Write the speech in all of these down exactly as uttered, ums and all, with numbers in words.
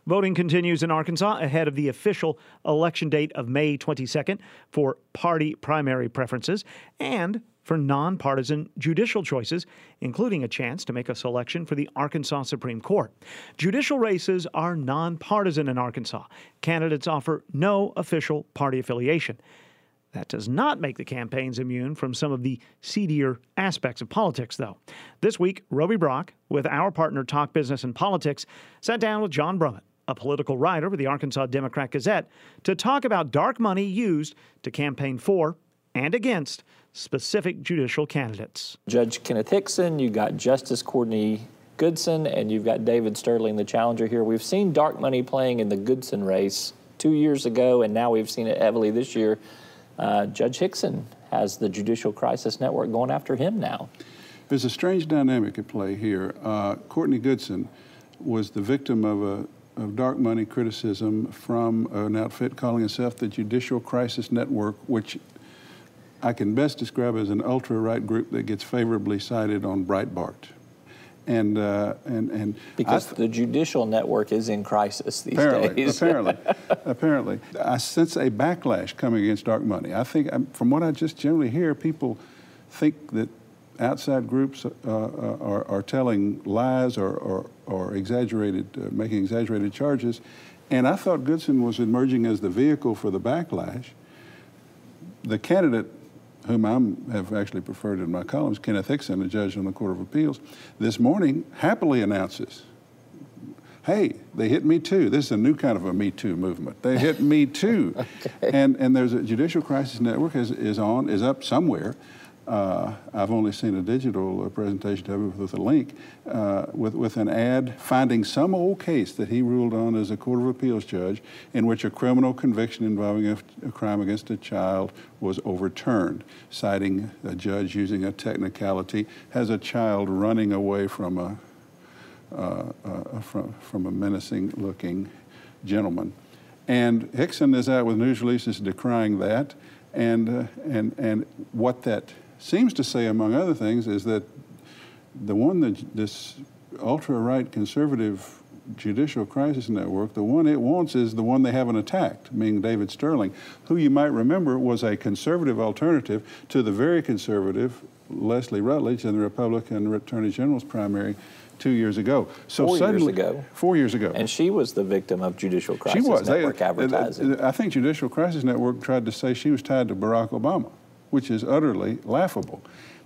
Voting continues in Arkansas ahead of the official election date of May twenty-second for party primary preferences and for nonpartisan judicial choices, including a chance to make a selection for the Arkansas Supreme Court. Judicial races are nonpartisan in Arkansas. Candidates offer no official party affiliation. That does not make the campaigns immune from some of the seedier aspects of politics, though. This week, Roby Brock, with our partner Talk Business and Politics, sat down with John Brummett, a political writer with the Arkansas Democrat-Gazette, to talk about dark money used to campaign for and against specific judicial candidates. Judge Kenneth Hickson, you got Justice Courtney Goodson, and you've got David Sterling, the challenger here. We've seen dark money playing in the Goodson race two years ago, and now we've seen it heavily this year. Uh, Judge Hickson has the Judicial Crisis Network going after him now. There's a strange dynamic at play here. Uh, Courtney Goodson was the victim of a of dark money criticism from an outfit calling itself the Judicial Crisis Network, which I can best describe as an ultra-right group that gets favorably cited on Breitbart. And, uh, and, and because th the judicial network is in crisis these apparently, days. apparently, apparently. I sense a backlash coming against dark money. I think, from what I just generally hear, people think that outside groups uh, are, are telling lies or, or, or exaggerated, uh, making exaggerated charges. And I thought Goodson was emerging as the vehicle for the backlash. The candidate, whom I have actually preferred in my columns, Kenneth Hickson, a judge on the Court of Appeals, this morning happily announces, hey, they hit me too. This is a new kind of a Me Too movement. They hit me too. Okay. And, and there's a Judicial Crisis Network is, is on, is up somewhere. Uh, I've only seen a digital presentation of it with a link, uh, with, with an ad finding some old case that he ruled on as a Court of Appeals judge in which a criminal conviction involving a, a crime against a child was overturned, citing a judge using a technicality, has a child running away from a, uh, uh, from, from a menacing-looking gentleman. And Hickson is out with news releases decrying that, and, uh, and, and what that seems to say, among other things, is that the one that this ultra-right conservative Judicial Crisis Network, the one it wants is the one they haven't attacked, meaning David Sterling, who you might remember was a conservative alternative to the very conservative Leslie Rutledge in the Republican Attorney General's primary two years ago. So four suddenly, years ago. Four years ago. And she was the victim of Judicial Crisis she was. Network they, advertising. I think Judicial Crisis Network tried to say she was tied to Barack Obama, which is utterly laughable.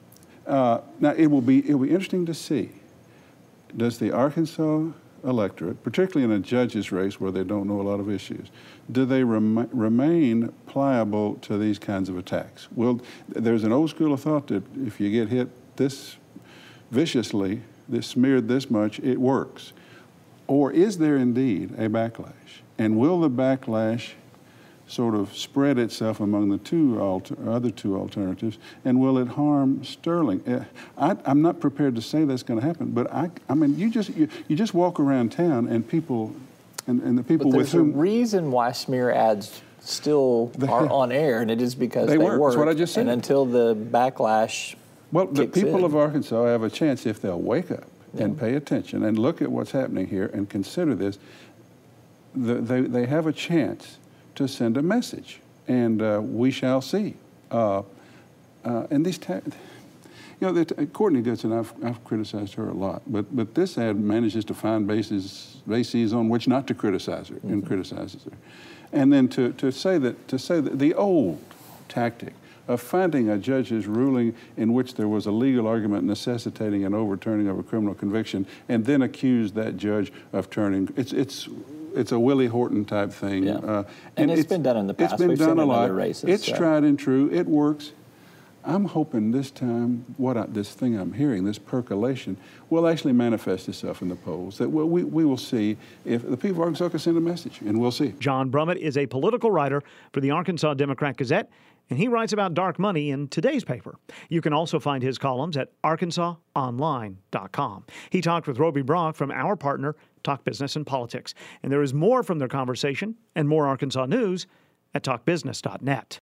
Uh, now, it will be it will be interesting to see, does the Arkansas electorate, particularly in a judge's race where they don't know a lot of issues, do they rem remain pliable to these kinds of attacks? Well, there's an old school of thought that if you get hit this viciously, this smeared this much, it works. Or is there indeed a backlash? And will the backlash sort of spread itself among the two alter, other two alternatives, and will it harm Sterling? I, I'm not prepared to say that's going to happen, but I, I mean, you just you, you just walk around town and people, and, and the people but with whom... there's a reason why smear ads still they, are on air, and it is because they, they work. work. That's what I just said. And until the backlash Well, the people in. of Arkansas have a chance if they'll wake up yeah. and pay attention and look at what's happening here and consider this. The, they, they have a chance to send a message, and uh, we shall see. Uh, uh, and these, you know, the, Courtney Goodson, I've, I've criticized her a lot, but but this ad manages to find bases bases on which not to criticize her, mm-hmm. and criticizes her, and then to to say that to say that the old tactic of finding a judge's ruling in which there was a legal argument necessitating an overturning of a criminal conviction, and then accuse that judge of turning it's it's. It's a Willie Horton type thing. Yeah. Uh, and, and it's, it's been done in the past. It's been We've done seen a lot. Races, it's so. tried and true. It works. I'm hoping this time, what I, this thing I'm hearing, this percolation, will actually manifest itself in the polls. That we, we will see if the people of Arkansas can send a message, and we'll see. John Brummett is a political writer for the Arkansas Democrat-Gazette, and he writes about dark money in today's paper. You can also find his columns at arkansas online dot com. He talked with Roby Brock from our partner, Talk Business and Politics. And there is more from their conversation and more Arkansas news at talk business dot net.